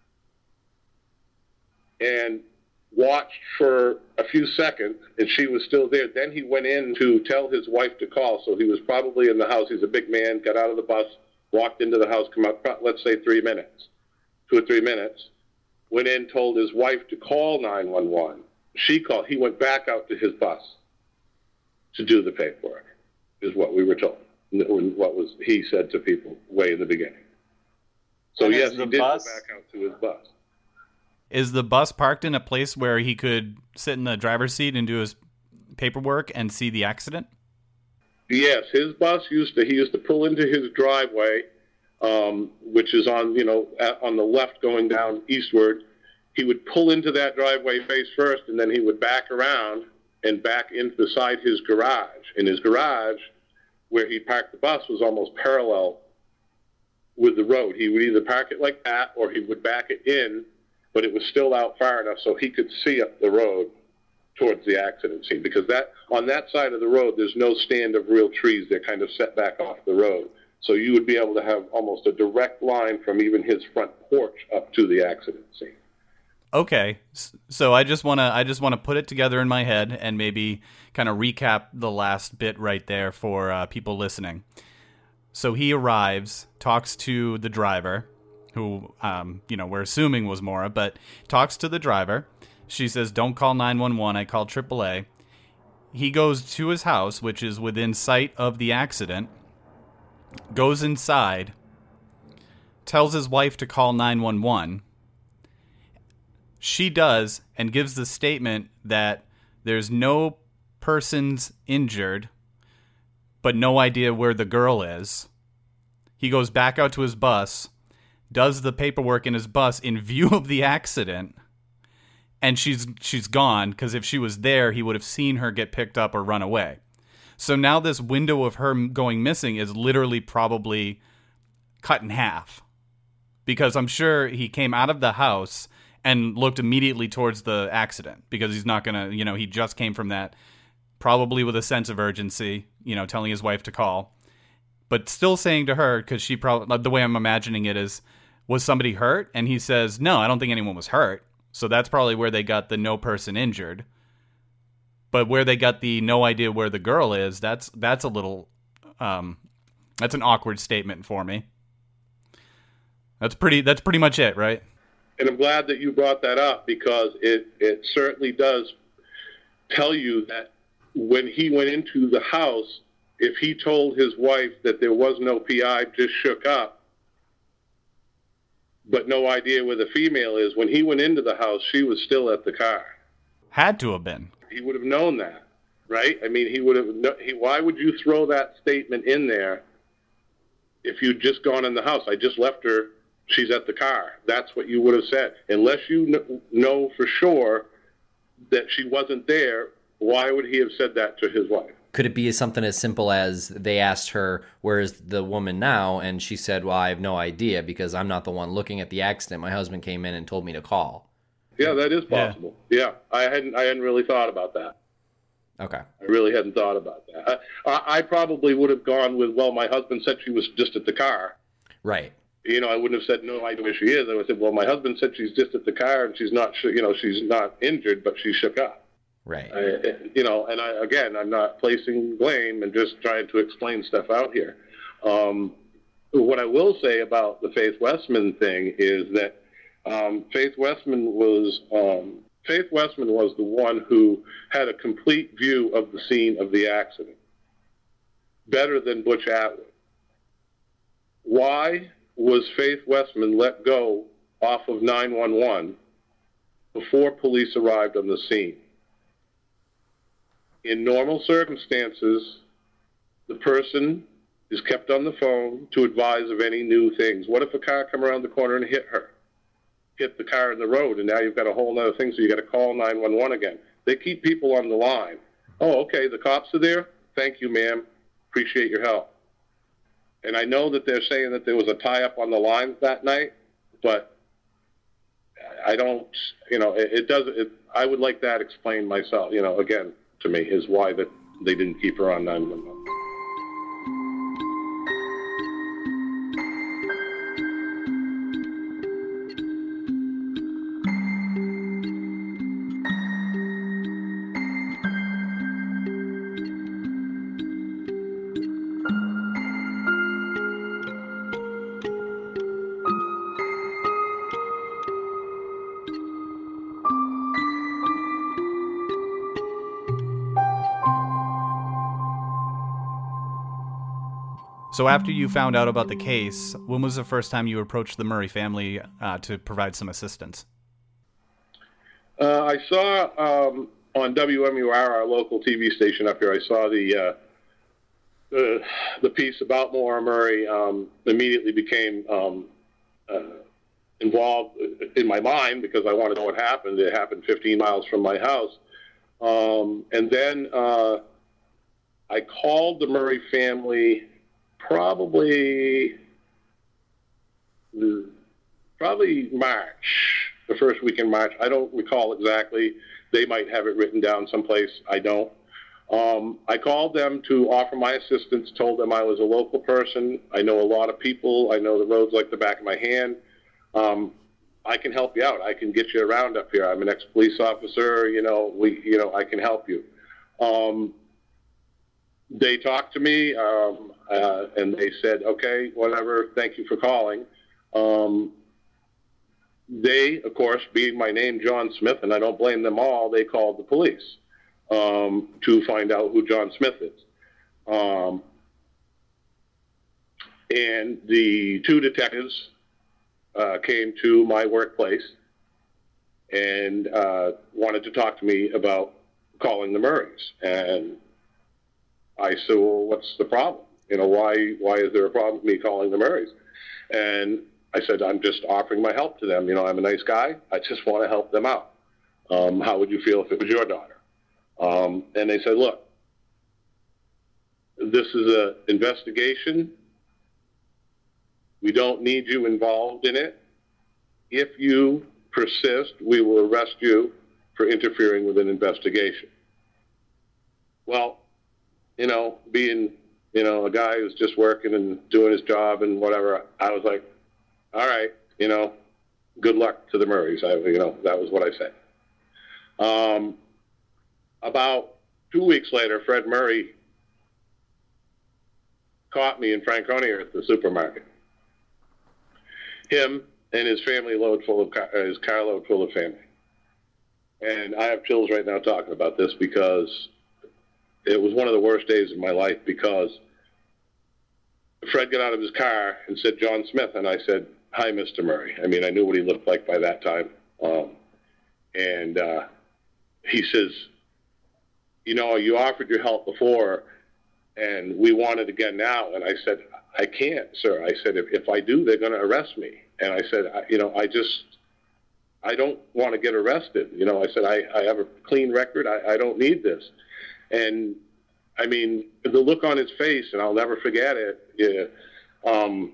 and watched for a few seconds, and she was still there. Then he went in to tell his wife to call, so he was probably in the house. He's a big man, got out of the bus, walked into the house, come out, let's say three minutes, two or three minutes, went in, told his wife to call nine one one. She called. He went back out to his bus to do the paperwork, is what we were told, what was he said to people way in the beginning. So And yes, is he the did bus- go back out to his bus. Is the bus parked in a place where he could sit in the driver's seat and do his paperwork and see the accident? Yes, his bus used to, he used to pull into his driveway, um, which is on, you know, at, on the left going down eastward. He would pull into that driveway face first, and then he would back around and back into beside his garage. And his garage, where he parked the bus, was almost parallel with the road. He would either park it like that, or he would back it in, but it was still out far enough so he could see up the road towards the accident scene, because that on that side of the road, there's no stand of real trees. They're kind of set back off the road. So you would be able to have almost a direct line from even his front porch up to the accident scene. Okay, so I just want to I just want to put it together in my head and maybe kind of recap the last bit right there for uh, people listening. So he arrives, talks to the driver, who um, you know we're assuming was Maura, but talks to the driver. She says, "Don't call nine one one. I called triple A." He goes to his house, which is within sight of the accident. Goes inside, tells his wife to call nine one one. She does, and gives the statement that there's no persons injured, but no idea where the girl is. He goes back out to his bus, does the paperwork in his bus in view of the accident, and she's she's gone, because if she was there, he would have seen her get picked up or run away. So now this window of her going missing is literally probably cut in half, because I'm sure he came out of the house and looked immediately towards the accident, because he's not going to, you know, he just came from that, probably with a sense of urgency, you know, telling his wife to call, but still saying to her, because she probably, the way I'm imagining it is, was somebody hurt? And he says, no, I don't think anyone was hurt. So that's probably where they got the no person injured. But where they got the no idea where the girl is, that's that's a little, um, that's an awkward statement for me. That's pretty, that's pretty much it, right? And I'm glad that you brought that up, because it, it certainly does tell you that when he went into the house, if he told his wife that there was no P I, just shook up, but no idea where the female is, when he went into the house, she was still at the car. Had to have been. He would have known that, right? I mean, he would have, he, why would you throw that statement in there if you'd just gone in the house? I just left her. She's at the car. That's what you would have said. Unless you kn- know for sure that she wasn't there, why would he have said that to his wife? Could it be something as simple as they asked her, where is the woman now? And she said, well, I have no idea, because I'm not the one looking at the accident. My husband came in and told me to call. Yeah, that is possible. Yeah, yeah. I hadn't I hadn't really thought about that. Okay. I really hadn't thought about that. I, I probably would have gone with, well, my husband said she was just at the car. Right. You know, I wouldn't have said, no, I know where she is. I would have said, well, my husband said she's just at the car and she's not, you know, she's not injured, but she shook up. Right. I, you know, and I, again, I'm not placing blame and just trying to explain stuff out here. Um, what I will say about the Faith Westman thing is that um, Faith Westman was um, Faith Westman was the one who had a complete view of the scene of the accident, better than Butch Atwood. Why was Faith Westman let go off of nine one one before police arrived on the scene? In normal circumstances, the person is kept on the phone to advise of any new things. What if a car come around the corner and hit her? Hit the car in the road, and now you've got a whole other thing, so you got to call nine one one again. They keep people on the line. Oh, okay, the cops are there? Thank you, ma'am. Appreciate your help. And I know that they're saying that there was a tie-up on the lines that night, but I don't, you know, it, it doesn't, it, I would like that explained myself, you know, again, to me is why that they didn't keep her on nine one one. So after you found out about the case, when was the first time you approached the Murray family uh, to provide some assistance? Uh, I saw um, on W M U R, our local T V station up here, I saw the uh, the, the piece about Maura Murray. Um, immediately became um, uh, involved in my mind because I wanted to know what happened. It happened fifteen miles from my house. Um, and then uh, I called the Murray family Probably, probably March, the first week in March. I don't recall exactly. They might have it written down someplace. I don't. Um, I called them to offer my assistance, told them I was a local person. I know a lot of people. I know the roads like the back of my hand. Um, I can help you out. I can get you around up here. I'm an ex-police officer. You know, we, you know, I can help you. Um, They talked to me, um, uh, and they said, okay, whatever, thank you for calling. Um, they, of course, being my name, John Smith, and I don't blame them all, they called the police um, to find out who John Smith is. Um, and the two detectives uh, came to my workplace and uh, wanted to talk to me about calling the Murrays. And I said, well, what's the problem? You know, why why is there a problem with me calling the Murrays? And I said, I'm just offering my help to them. You know, I'm a nice guy. I just want to help them out. Um, how would you feel if it was your daughter? Um, and they said, look, this is an investigation. We don't need you involved in it. If you persist, we will arrest you for interfering with an investigation. Well, you know, being, you know, a guy who's just working and doing his job and whatever, I was like, all right, you know, good luck to the Murrays. I, you know, that was what I said. Um, about two weeks later, Fred Murray caught me in Franconia at the supermarket. Him and his family load full of car, his carload full of family. And I have chills right now talking about this because it was one of the worst days of my life because Fred got out of his car and said, John Smith. And I said, hi, Mister Murray. I mean, I knew what he looked like by that time. Um, and uh, he says, you know, you offered your help before and we want it again now. And I said, I can't, sir. I said, if, if I do, they're going to arrest me. And I said, I, you know, I just, I don't want to get arrested. You know, I said, I, I have a clean record. I, I don't need this. And I mean, the look on his face, and I'll never forget it. Yeah, um,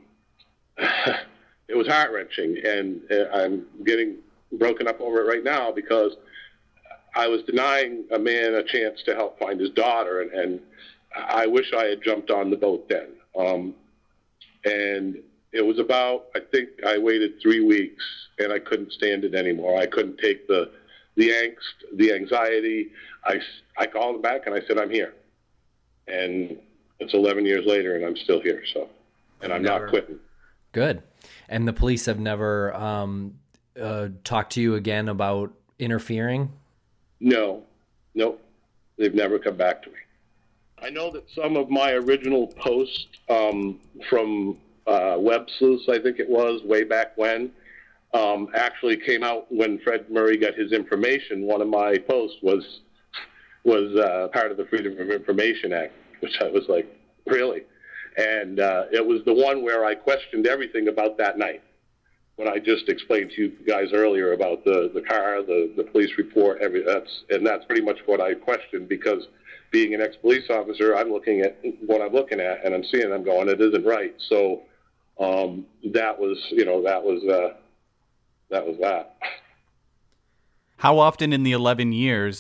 it was heart wrenching, and uh, I'm getting broken up over it right now because I was denying a man a chance to help find his daughter, and, and I wish I had jumped on the boat then. Um, and it was about, I think I waited three weeks, and I couldn't stand it anymore. I couldn't take the the angst, the anxiety. I, I called him back, and I said, I'm here. And it's eleven years later, and I'm still here. So, and I'm never, not quitting. Good. And the police have never um, uh, talked to you again about interfering? No, nope. They've never come back to me. I know that some of my original posts um, from uh, Web Sleuths, I think it was, way back when, um, actually came out when Fred Murray got his information. One of my posts was was uh, part of the Freedom of Information Act, which I was like, really? And uh, it was the one where I questioned everything about that night, when I just explained to you guys earlier about the, the car, the, the police report, every that's and that's pretty much what I questioned, because being an ex-police officer, I'm looking at what I'm looking at, and I'm seeing, I'm going, it isn't right. So um, that was, you know, that was uh, that was that. How often in the eleven years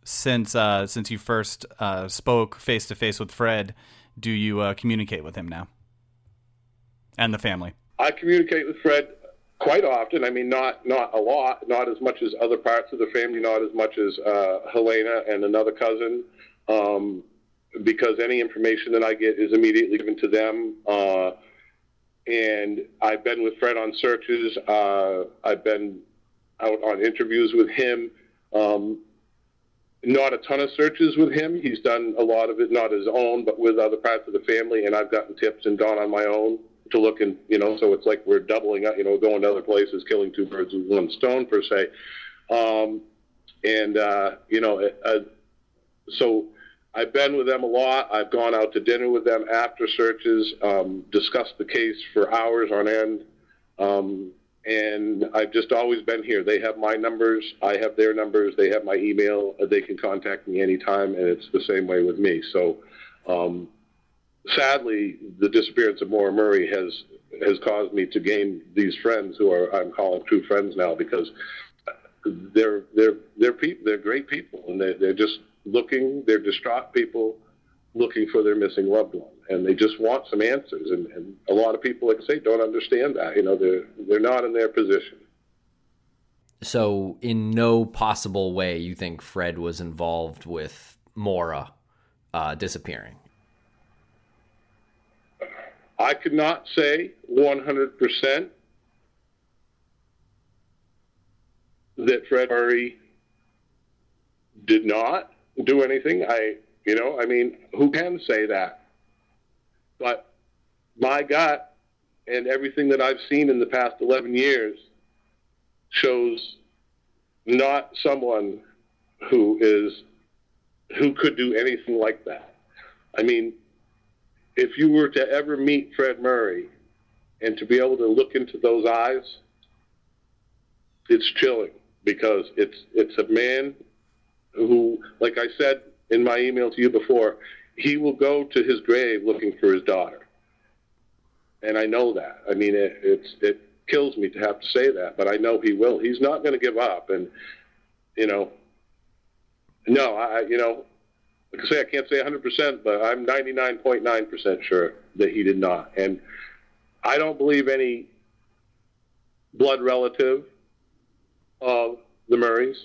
since uh, since you first uh, spoke face to face with Fred, do you uh, communicate with him now and the family? I communicate with Fred quite often. I mean, not not a lot, not as much as other parts of the family, not as much as uh, Helena and another cousin, um, because any information that I get is immediately given to them. Uh, and I've been with Fred on searches. Uh, I've been out on interviews with him. Um, not a ton of searches with him. He's done a lot of it, not his own, but with other parts of the family. And I've gotten tips and gone on my own to look in, you know, so it's like we're doubling up, you know, going to other places, killing two birds with one stone, per se. Um, and, uh, you know, uh, so I've been with them a lot. I've gone out to dinner with them after searches, um, discussed the case for hours on end. Um, and I've just always been here. They have my numbers. I have their numbers. They have my email. They can contact me anytime, and it's the same way with me. So, um, sadly, the disappearance of Maura Murray has has caused me to gain these friends who are I'm calling true friends now, because they're they're they're people they're great people, and they they're just looking they're distraught people looking for their missing loved one, and they just want some answers. And, and a lot of people, like I say, don't understand that. You know, they're they're not in their position. So, in no possible way, you think Fred was involved with Maura uh, disappearing? I could not say one hundred percent that Fred Murray did not do anything. I, you know, I mean, who can say that? But my gut and everything that I've seen in the past eleven years shows not someone who is, who could do anything like that. I mean, if you were to ever meet Fred Murray and to be able to look into those eyes, it's chilling, because it's it's a man who, like I said in my email to you before, he will go to his grave looking for his daughter. And I know that. I mean, it, it's it kills me to have to say that, but I know he will. He's not going to give up. And, you know, no, I, you know, like I say, I can't say one hundred percent, but I'm ninety-nine point nine percent sure that he did not. And I don't believe any blood relative of the Murrays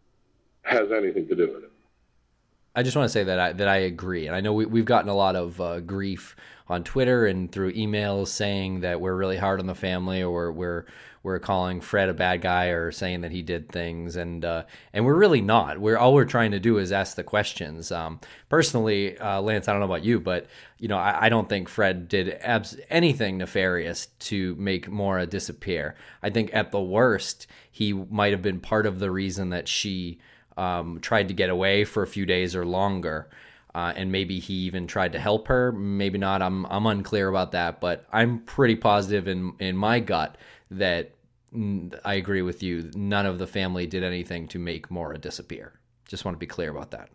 has anything to do with it. I just want to say that I that I agree, and I know we, we've gotten a lot of uh, grief on Twitter and through emails saying that we're really hard on the family, or we're we're, we're calling Fred a bad guy, or saying that he did things, and uh, and we're really not. We're all we're trying to do is ask the questions. Um, personally, uh, Lance, I don't know about you, but you know, I, I don't think Fred did abs- anything nefarious to make Maura disappear. I think at the worst, he might have been part of the reason that she Um, tried to get away for a few days or longer, uh, and maybe he even tried to help her. Maybe not. I'm I'm unclear about that, but I'm pretty positive in in my gut that mm, I agree with you. None of the family did anything to make Maura disappear. Just want to be clear about that.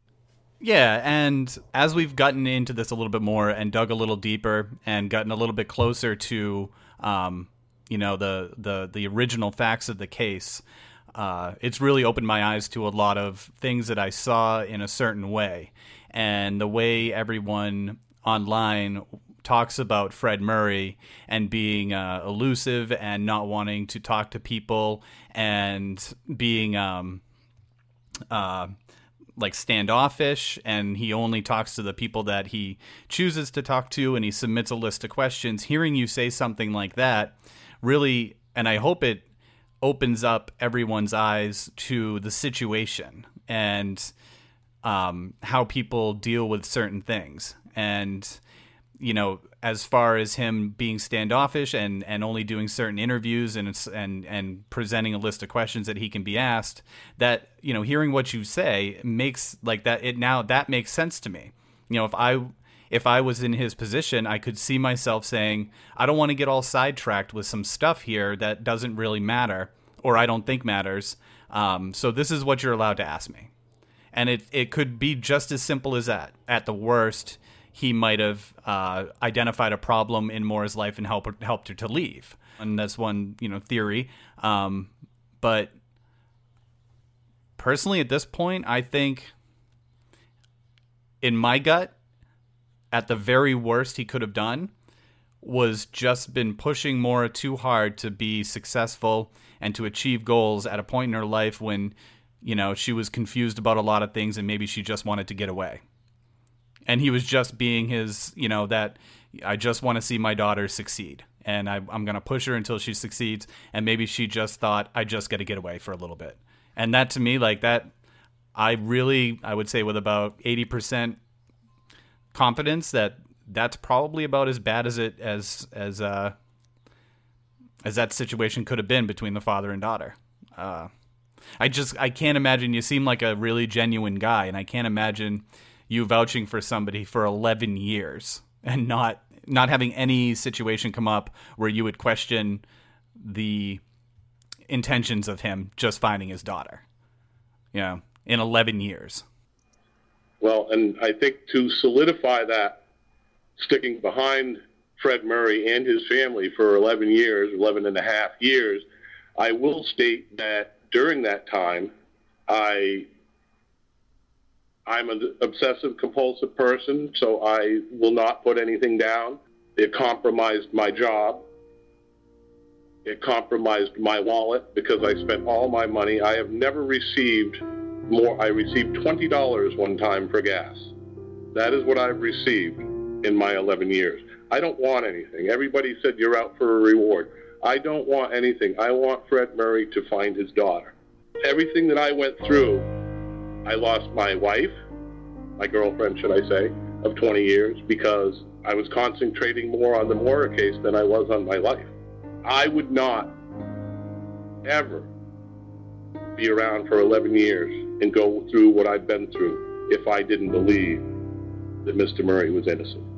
Yeah, and as we've gotten into this a little bit more and dug a little deeper and gotten a little bit closer to, um, you know, the the the original facts of the case. Uh, it's really opened my eyes to a lot of things that I saw in a certain way. And the way everyone online talks about Fred Murray and being uh, elusive and not wanting to talk to people and being um, uh, like standoffish, and he only talks to the people that he chooses to talk to, and he submits a list of questions. Hearing you say something like that really, and I hope it opens up everyone's eyes to the situation and um, how people deal with certain things. And, you know, as far as him being standoffish and, and only doing certain interviews and, and, and presenting a list of questions that he can be asked, that, you know, hearing what you say makes like that, it now that makes sense to me. You know, if I, if I was in his position, I could see myself saying, I don't want to get all sidetracked with some stuff here that doesn't really matter, or I don't think matters. Um, so this is what you're allowed to ask me. And it, it could be just as simple as that. At the worst, he might have uh, identified a problem in Maura's life and help, helped her to leave. And that's one, you know, theory. Um, but personally, at this point, I think, in my gut, at the very worst he could have done was just been pushing Maura too hard to be successful and to achieve goals at a point in her life when, you know, she was confused about a lot of things and maybe she just wanted to get away. And he was just being his, you know, that I just want to see my daughter succeed. And I, I'm going to push her until she succeeds. And maybe she just thought, I just got to get away for a little bit. And that, to me, like that, I really, I would say with about eighty percent confidence that that's probably about as bad as it, as, as, uh, as that situation could have been between the father and daughter. Uh, I just, I can't imagine. You seem like a really genuine guy, and I can't imagine you vouching for somebody for eleven years and not, not having any situation come up where you would question the intentions of him just finding his daughter, you know, in eleven years. Well, and I think to solidify that, sticking behind Fred Murray and his family for eleven years, eleven and a half years, I will state that during that time, I, I'm an obsessive compulsive person, so I will not put anything down. It compromised my job. It compromised my wallet because I spent all my money. I have never received more. I received twenty dollars one time for gas. That is what I've received in my eleven years. I don't want anything. Everybody said you're out for a reward. I don't want anything. I want Fred Murray to find his daughter. Everything that I went through, I lost my wife, my girlfriend, should I say, of twenty years because I was concentrating more on the Maura case than I was on my life. I would not ever be around for eleven years and go through what I've been through if I didn't believe that Mister Murray was innocent.